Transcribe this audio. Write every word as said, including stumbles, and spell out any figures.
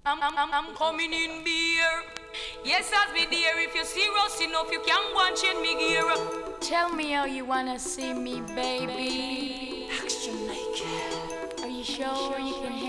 I'm, I'm, I'm, I'm coming in beer. Yes, I'll be there. If you serious enough, you can go and change me gear. Tell me how you wanna see me, baby. Action like it. Are you sure you can